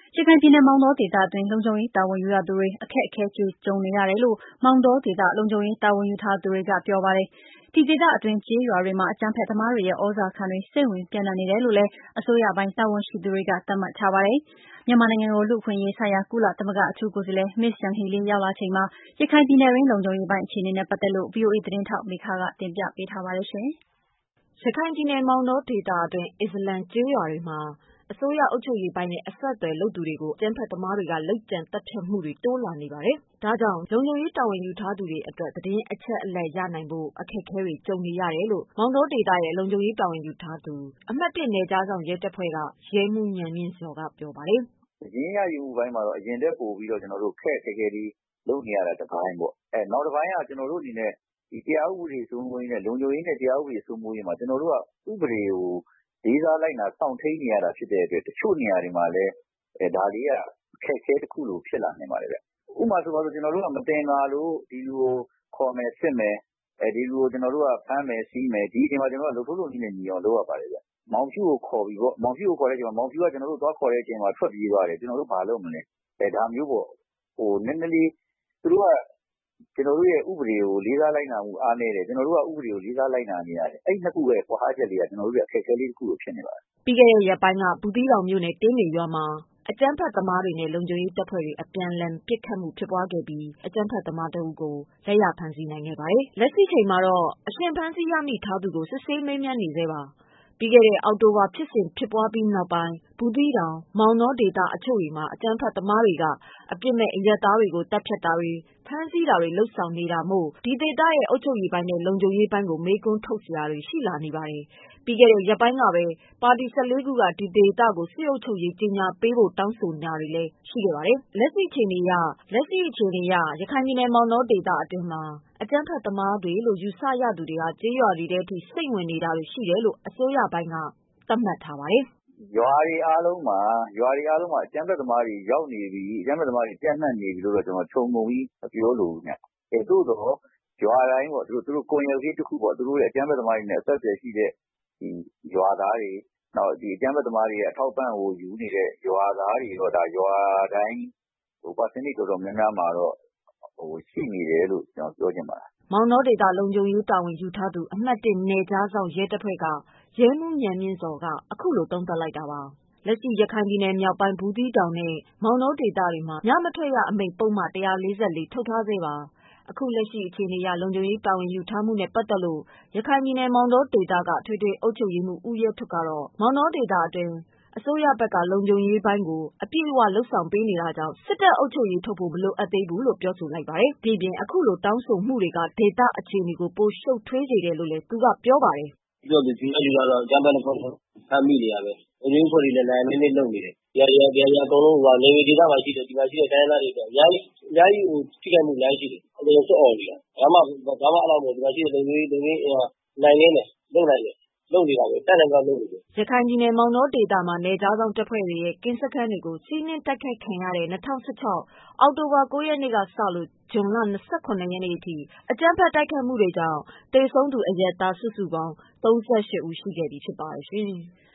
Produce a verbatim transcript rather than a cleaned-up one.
ရခိုင်ပြည်နယ်မောင်တောဒေသအတွင်းလုံခြုံရေးတာဝန်ယူရသူတွေအခက်အခဲကြုံနေရတယ်လို့မောင်တောဒေသလုံခြုံရေးတာဝန်ယူထားသူတွေကပြောပါတယ်။ဒီဒေသအတွင်းကျေးရွာတွေမှာအကြမ်းဖက်သမားတွေရဲ့ဩဇာခံတွေစိတ်ဝင်ပြန့်နှံ့နေတယ်လို့လည်းအစိုးရပိုင်းတာဝန်ရှိသူတွေကသတ်မှတ်ထားပါတယ်။မြန်မာနိုင်ငံကိုလူ့အခွင့်အရေးဆိုင်ရာကုလသမဂ္ဂအထူးကိုယ်စားလှယ် Ms Yanghee Lee ရောက်လာချိန်မှာရခိုင်ပြည်နယ်တွင်းလုံခြုံရေးပိုင်းအခြေအနေနဲ့ပတ်သက်လို့ ဗွီအိုအေသတင်းထောက်မေခကတင်ပြပေးထားပါတယ်။ရခိုင်ပြည်နယ်မောင်တောဒေသအတွင်းအစ္စလာမ်ကျေးရွာတွေမှာအစိုးရအုပ်ချုပ်ရေးပိုင်းနဲ့အဆက်အသွယ်လုပ်သူတွေကိုအကြမ်းဖက်သမားတွေကလုပ်ကြံသတ်ဖြတ်မှုတွေတိုးလာနေပါတယ်။ဒါကြောင့်လုံခြုံရေးတာဝန်ယူထားသူတွေအတွက်သတင်းအချက်အလက်ရနိုင်ဖို့အခက်အခဲတွေကြုံနေရတယ်လို့မောင်တောဒေသရဲ့လုံခြုံရေးတာဝန်ယူထားသူအမှတ်၁နယ်ခြားစောင့်ရဲတပ်ဖွဲ့ကရဲမှူးဉာဏ်မြင့်စောကပြောပါတယ်။သတင်းရယူမှုပိုင်းမှာတော့အရင်တက်ပို့ပြီးတော့ကျွန်တော်တို့ခက်ခက်ခဲခဲလေးလုပ်နေရတာတစ်ပိုင်းပေါ့။အဲနောက်တစ်ပိုင်းကကျွန်တော်တို့အနေနဲ့ဒီတရားဥပဒေစိုးမိုးရေးနဲ့လုံခြုံရေးနဲ့တရားဥပဒေစိုးမိုးရေးမှာကျွန်တော်တို့ကဥပဒေကိုလေးစားလိုက်နာစောင့်ထိန်နေရတာဖြစ်တဲ့အတွက်တချို့နေရာတွေမှာလည်းအဲဒါလေးကခက်ခဲတစ်ခုလိုဖြစ်လာနိုင်ပါတယ်ဗျ။ဥပမာဆိုပါတော့ကျွန်တော်တို့ကမတင်ကားလို့ဒီလူကိုခေါ်မယ်စစ်မယ်အဲဒီလူကိုကျွန်တော်တို့ကဖမ်းမယ်စီးမယ်ဒီအချိန်မှာကျွန်တော်တို့ကလုပ်ထုံးလုပ်နည်းနဲ့ညီအောင်လုပ်ရပါတယ်ဗျ။မောင်ဖြူကိုခေါ်ပြီးပေါ့မောင်ဖြူကိုခေါ်တဲ့အချိန်မှာမောင်ဖြူကကျွန်တော်တို့သွားခေါ်တဲ့အချိန်မှာထွက်ပြေးသွားတယ်ကျွန်တော်တို့ဘာလုပ်မလဲအဲဒါမျိုးပေါ့ဟိုနည်းနည်းလေးသူတို့ကကျွန်တော်တို့ရဲ့ဥပဒေကိုလေးစားလိုက်နာမှုအားနည်းတယ်ကျွန်တော်တို့ကဥပဒေကိုလေးစားလိုက်နာနေရတယ်အဲ့နှစ်ခုပဲကွာအားချက်လေးကကျွန်တော်တို့ရဲ့အခက်အခဲလေးတစ်ခုလိုဖြစ်နေပါတယ်ပြီးခဲ့တဲ့ရက်ပိုင်းကဘူးသီးတောင်မြို့နယ်တင်းနေရွာမှာအကြမ်းဖက်သမားတွေနဲ့လုံခြုံရေးတပ်ဖွဲ့တွေအပြန်အလှန်ပစ်ခတ်မှုဖြစ်ပွားခဲ့ပြီးအကြမ်းဖက်သမားတဦးကိုလက်ရဖမ်းဆီးနိုင်ခဲ့ပါတယ်။လက်ရှိချိန်မှာတော့အရှင်ဖမ်းဆီးရမိထားသူကိုစစ်ဆေးမေးမြန်းနေသေးပါပြီးခဲ့တဲ့အောက်တိုဘာဖြစ်စဉ်ဖြစ်ပွားပြီးနောက်ပိုင်းဘူးသီးတောင်မောင်တောဒေသအချို့တွေမှာအကြမ်းဖက်သမားတွေကအပြစ်မဲ့အရက်သားတွေကိုတပ်ဖြတ်တာတွေဖမ်းဆီးတာတွေလုပ်ဆောင်နေတာမို့ဒီဒေသရဲ့အုပ်ချုပ်ရေးပိုင်းနဲ့လုံခြုံရေးပိုင်းကိုမေးခွန်းထုတ်စရာတွေရှိလာနေပါတယ်။ပြီးခဲ့တဲ့ရက်ပိုင်းကပဲပါတီ၁၄ခုကဒီဒေသကိုစစ်အုပ်ချုပ်ရေးကြေညာပေးဖို့တောင်းဆိုတာတွေလည်းရှိခဲ့ပါတယ်။လက်ရှိအခြေအနေအရလက်ရှိအခြေအနေအရရခိုင်ပြည်နယ်မောင်တောဒေသအတွင်းမှာအကြမ်းဖက်သမားတွေလို့ယူဆရသူတွေကကျေးရွာတွေထဲထိစိတ်ဝင်နေတာတွေရှိတယ်လို့အစိုးရပိုင်းကသတ်မှတ်ထားပါတယ်။ရွာတွေအားလုံးမှာရွာတွေအားလုံးမှာအကြမ်းဖက်သမားတွေရောက်နေပြီအကြမ်းဖက်သမားတွေပြန့်နှံ့နေပြီလို့တော့ကျွန်တော်ခြုံငုံပြီးမပြောလို့ည။အဲသို့တော့ရွာတိုင်းပေါ့သူတို့သူတို့ကိုယ်ရည်ကြီးတစ်ခုပေါ့သူတို့ရဲ့အကြမ်းဖက်သမားတွေနဲ့အဆက်အသွယ်ရှိတဲ့ဒီရွာသားတွေနောက်ဒီအကြမ်းဖက်သမားတွေရဲ့အထောက်ပံ့ကိုယူနေတဲ့ရွာသားတွေတော့ဒါရွာတိုင်းဟို percentage တော်တော်များများမှာတော့ဟိုရှိနေတယ်လို့ကျွန်တော်ပြောချင်ပါတယ်မောင်တောဒေသလုံခြုံရေးတာဝန်ယူထားသူအမှတ်၁နယ်ခြားစောင့်ရဲတပ်ဖွဲ့ကရဲမှူးဉာဏ်မြင့်စောကအခုလိုသုံးသပ်လိုက်တာပါ။လက်ရှိရခိုင်ပြည်နယ်မြောက်ပိုင်းဘူးသီးတောင်နဲ့မောင်တောဒေသတွေမှာညမထွက်ရအမိန့်ပုဒ်မ၁၄၄ထုတ်ထားဆဲပါ။အခုလက်ရှိအခြေအနေအရလုံခြုံရေးတာဝန်ယူထားမှုနဲ့ပတ်သက်လို့ရခိုင်ပြည်နယ်မောင်တောဒေသကထွေထွေအုပ်ချုပ်ရေးမှူးဦးရဲထွဋ်ကတော့မောင်တောဒေသအတွင်းအစိုးရဘက်ကလုံခြုံရေးပိုင်းကိုအပြည့်အဝလုပ်ဆောင်ပေးနေတာကြောင့်စစ်တပ်အုပ်ချုပ်ရေးထုတ်ဖို့မလိုအပ်သေးဘူးလို့ပြောဆိုလိုက်ပါတယ်။ဒီပြင်အခုလိုတောင်းဆိုမှုတွေကဒေသအခြေအနေကိုပိုရှုပ်ထွေးစေတယ်လို့လည်းသူကပြောပါတယ်။ပြောပြီးဒီလိုလူကတော့ဂျပန်ဖွဲ့ဖမ်းမိနေရပဲ။အရင်းဖွဲ့တွေလည်းနိုင်နေနေလုပ်နေတယ်။ရရရရအကုန်လုံးကနေဒေသမှာရှိတယ်ဒီမှာရှိတဲ့တိုင်းသားတွေတော့အများကြီးအများကြီးဟိုထိခိုက်မှုများရှိတယ်။အကုန်စွတ်အော်နေတာ။ဘာမှဘာမှအလောက်မို့ဒီမှာရှိတဲ့လူတွေလူတွေနိုင်နေတယ်လုပ်နိုင်တယ်လုပ်နေတာပဲတက်တယ်ကလုပ်နေတယ်ရခိုင်ပြည်နယ်မောင်တောဒေသမှာနယ်ခြားစောင့်တပ်ဖွဲ့တွေရဲ့ကင်းစခန်းတွေကိုစီးနင်းတိုက်ခိုက်ခံရတဲ့၂၀၁၆အောက်တိုဘာ၉ရက်နေ့ကစလို့ဇွန်လ၂၇ရက်နေ့အထိအကြမ်းဖက်တိုက်ခိုက်မှုတွေကြောင့်သေဆုံးသူအရပ်သားစုစုပေါင်း၃၈ဦးရှိခဲ့ပြီဖြစ်ပါတယ်ရှင်။